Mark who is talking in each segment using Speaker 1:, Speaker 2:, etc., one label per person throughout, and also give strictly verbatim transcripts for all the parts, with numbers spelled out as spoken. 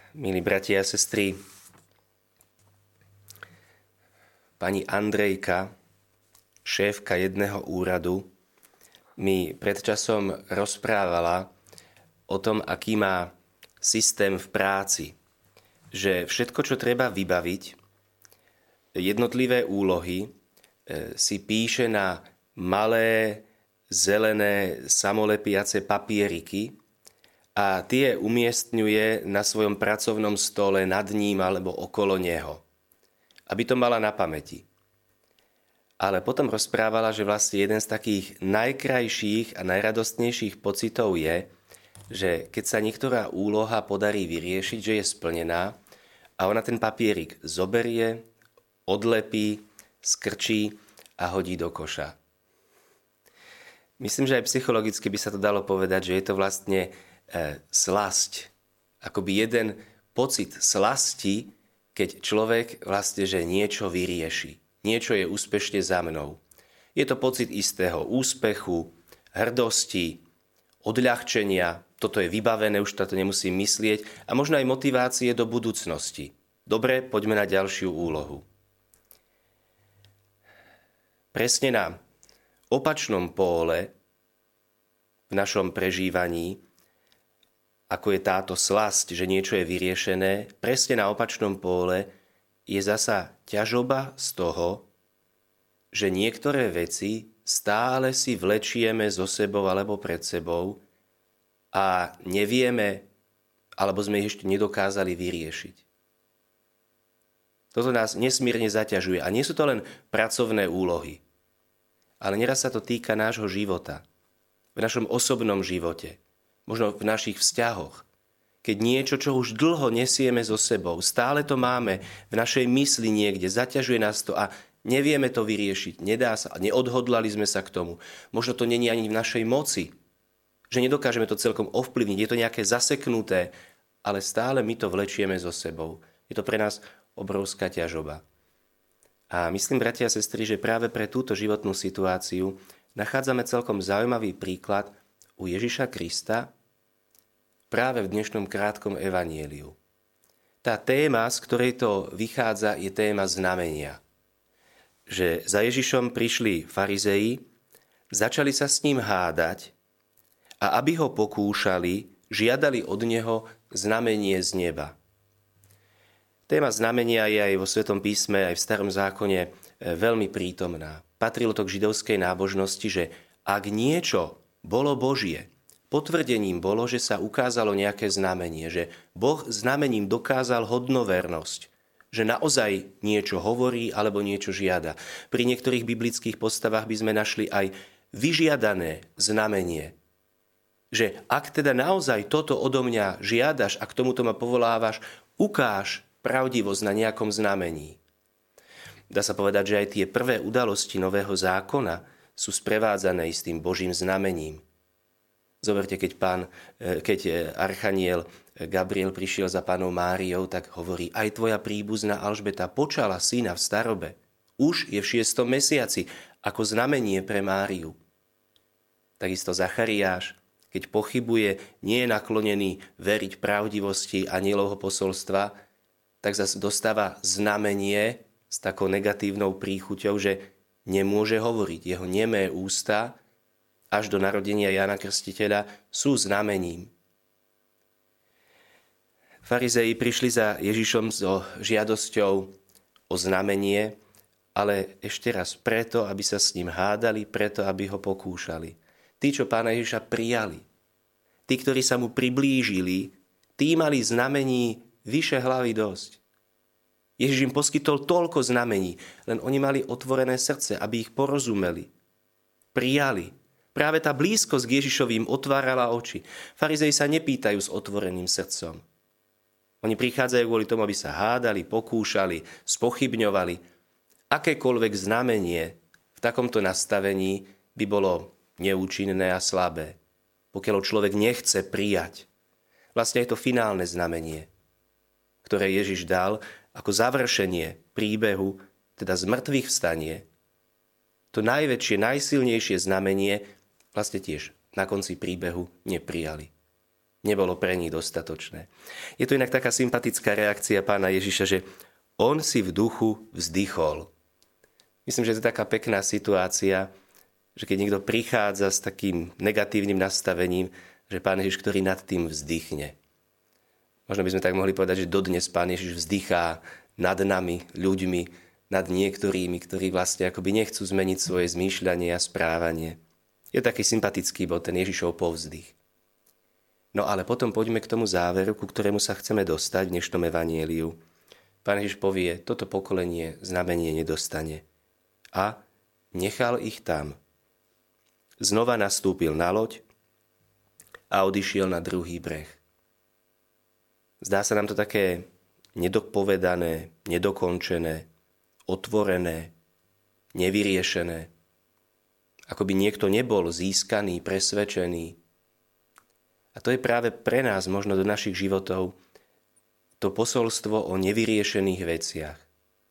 Speaker 1: Milí bratia a sestry, pani Andrejka, šéfka jedného úradu, mi pred časom rozprávala o tom, aký má systém v práci. Že všetko, čo treba vybaviť, jednotlivé úlohy, si píše na malé, zelené, samolepiace papieriky, a tie umiestňuje na svojom pracovnom stole nad ním alebo okolo neho, aby to mala na pamäti. Ale potom rozprávala, že vlastne jeden z takých najkrajších a najradostnejších pocitov je, že keď sa niektorá úloha podarí vyriešiť, že je splnená a ona ten papierik zoberie, odlepí, skrčí a hodí do koša. Myslím, že aj psychologicky by sa to dalo povedať, že je to vlastne slasť. Akoby jeden pocit slasti, keď človek vlastne, že niečo vyrieši. Niečo je úspešne za mnou. Je to pocit istého úspechu, hrdosti, odľahčenia. Toto je vybavené, už to nemusím myslieť. A možno aj motivácie do budúcnosti. Dobre, poďme na ďalšiu úlohu. Presne na opačnom póle v našom prežívaní, ako je táto slasť, že niečo je vyriešené, presne na opačnom póle je zasa ťažoba z toho, že niektoré veci stále si vlečieme so sebou alebo pred sebou a nevieme, alebo sme ich ešte nedokázali vyriešiť. Toto nás nesmierne zaťažuje. A nie sú to len pracovné úlohy, ale neraz sa to týka nášho života, v našom osobnom živote, možno v našich vzťahoch. Keď niečo, čo už dlho nesieme so sebou, stále to máme v našej mysli niekde, zaťažuje nás to a nevieme to vyriešiť, nedá sa, neodhodlali sme sa k tomu. Možno to není ani v našej moci, že nedokážeme to celkom ovplyvniť, je to nejaké zaseknuté, ale stále my to vlečieme so sebou. Je to pre nás obrovská ťažoba. A myslím, bratia a sestry, že práve pre túto životnú situáciu nachádzame celkom zaujímavý príklad u Ježiša Krista, práve v dnešnom krátkom evanjeliu. Tá téma, z ktorej to vychádza, je téma znamenia. Že za Ježišom prišli farizei, začali sa s ním hádať a aby ho pokúšali, žiadali od neho znamenie z neba. Téma znamenia je aj vo Svetom písme, aj v Starom zákone veľmi prítomná. Patrilo to k židovskej nábožnosti, že ak niečo bolo Božie, potvrdením bolo, že sa ukázalo nejaké znamenie, že Boh znamením dokázal hodnovernosť, že naozaj niečo hovorí alebo niečo žiada. Pri niektorých biblických postavách by sme našli aj vyžiadané znamenie, že ak teda naozaj toto odo mňa žiadaš a k tomuto ma povolávaš, ukáž pravdivosť na nejakom znamení. Dá sa povedať, že aj tie prvé udalosti Nového zákona sú sprevádzané istým Božím znamením. Zoberte, keď, pán, keď archaniel Gabriel prišiel za pánou Máriou, tak hovorí, aj tvoja príbuzná Alžbeta počala syna v starobe. Už je v šiestom mesiaci, ako znamenie pre Máriu. Takisto Zachariáš, keď pochybuje, nie je naklonený veriť pravdivosti anielovho posolstva, tak zase dostáva znamenie s takou negatívnou príchuťou, že nemôže hovoriť. Jeho nemé ústa až do narodenia Jána Krstiteľa sú znamením. Farizei prišli za Ježišom so žiadosťou o znamenie, ale ešte raz preto, aby sa s ním hádali, preto, aby ho pokúšali. Tí, čo pána Ježiša prijali, tí, ktorí sa mu priblížili, tí mali znamení vyše hlavy dosť. Ježiš im poskytol toľko znamení, len oni mali otvorené srdce, aby ich porozumeli, prijali. Práve tá blízkosť k Ježišovým otvárala oči. Farizei sa nepýtajú s otvoreným srdcom. Oni prichádzajú kvôli tomu, aby sa hádali, pokúšali, spochybňovali. Akékoľvek znamenie v takomto nastavení by bolo neúčinné a slabé, pokiaľ človek nechce prijať. Vlastne je to finálne znamenie, ktoré Ježiš dal ako završenie príbehu, teda z mŕtvych vstanie. To najväčšie, najsilnejšie znamenie vlastne tiež na konci príbehu neprijali. nebolo pre nich dostatočné. Je to inak taká sympatická reakcia pána Ježiša, že on si v duchu vzdychol. Myslím, že to je taká pekná situácia, že keď niekto prichádza s takým negatívnym nastavením, že pán Ježiš, ktorý nad tým vzdychne. Možno by sme tak mohli povedať, že dodnes pán Ježiš vzdychá nad nami, ľuďmi, nad niektorými, ktorí vlastne akoby nechcú zmeniť svoje zmýšľanie a správanie. Je taký sympatický bol ten Ježišov povzdych. No ale potom poďme k tomu záveru, ku ktorému sa chceme dostať v dnešnom evanjeliu. Pán Ježiš povie, toto pokolenie znamenie nedostane. A nechal ich tam. Znova nastúpil na loď a odišiel na druhý breh. Zdá sa nám to také nedopovedané, nedokončené, otvorené, nevyriešené. Ako by niekto nebol získaný, presvedčený. A to je práve pre nás, možno do našich životov, to posolstvo o nevyriešených veciach.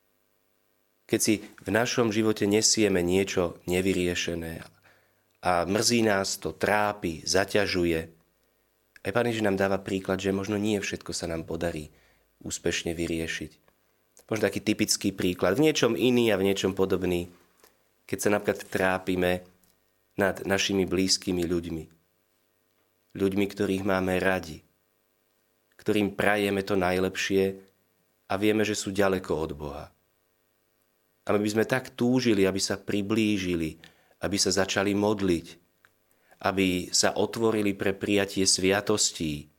Speaker 1: Keď si v našom živote nesieme niečo nevyriešené a mrzí nás to, trápi, zaťažuje, aj Pán Ježiš nám dáva príklad, že možno nie všetko sa nám podarí úspešne vyriešiť. Možno taký typický príklad, v niečom iný a v niečom podobný, keď sa napríklad trápime nad našimi blízkymi ľuďmi. Ľuďmi, ktorých máme radi, ktorým prajeme to najlepšie a vieme, že sú ďaleko od Boha. A my by sme tak túžili, aby sa priblížili, aby sa začali modliť, aby sa otvorili pre prijatie sviatostí.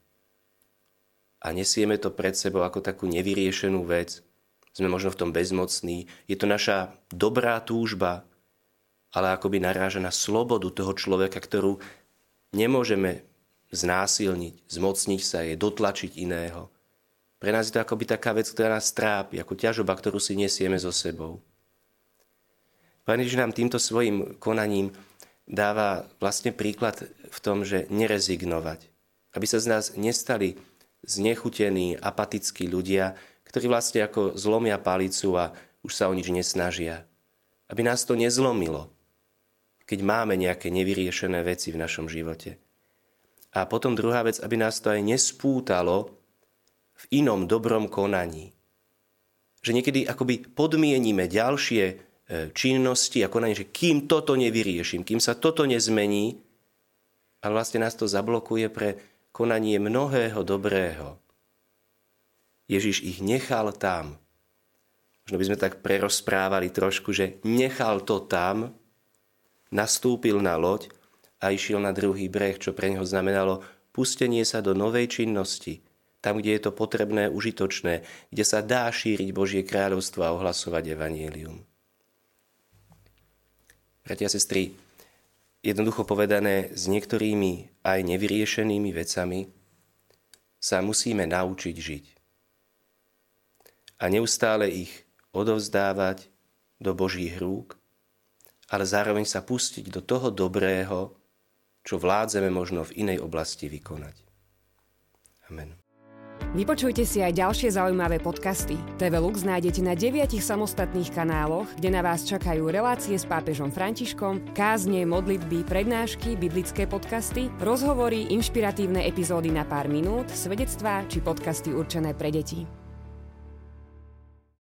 Speaker 1: A nesieme to pred sebou ako takú nevyriešenú vec. Sme možno v tom bezmocní. Je to naša dobrá túžba, ale akoby naráža na slobodu toho človeka, ktorú nemôžeme znásilniť, zmocniť sa jej, dotlačiť iného. Pre nás je to akoby taká vec, ktorá nás trápi, ako ťažoba, ktorú si nesieme so sebou. Pán Ježiš nám týmto svojim konaním dáva vlastne príklad v tom, že nerezignovať. Aby sa z nás nestali znechutení, apatickí ľudia, ktorí vlastne ako zlomia palicu a už sa o nič nesnažia. Aby nás to nezlomilo, keď máme nejaké nevyriešené veci v našom živote. A potom druhá vec, aby nás to aj nespútalo v inom dobrom konaní. Že niekedy akoby podmienime ďalšie činnosti a konanie, že kým toto nevyrieším, kým sa toto nezmení, ale vlastne nás to zablokuje pre konanie mnohého dobrého. Ježiš ich nechal tam. Možno by sme tak prerozprávali trošku, že nechal to tam, nastúpil na loď a išiel na druhý breh, čo pre neho znamenalo pustenie sa do novej činnosti, tam, kde je to potrebné, užitočné, kde sa dá šíriť Božie kráľovstvo a ohlasovať evanjelium. Bratia a sestry, jednoducho povedané, s niektorými aj nevyriešenými vecami sa musíme naučiť žiť. A neustále ich odovzdávať do Božích rúk, ale zároveň sa pustiť do toho dobrého, čo vládzeme možno v inej oblasti vykonať. Amen.
Speaker 2: Vypočujte si aj ďalšie zaujímavé podcasty. té vé Lux nájdete na deviatich samostatných kanáloch, kde na vás čakajú relácie s pápežom Františkom, kázne, modlitby, prednášky, biblické podcasty, rozhovory, inšpiratívne epizódy na pár minút, svedectvá či podcasty určené pre deti.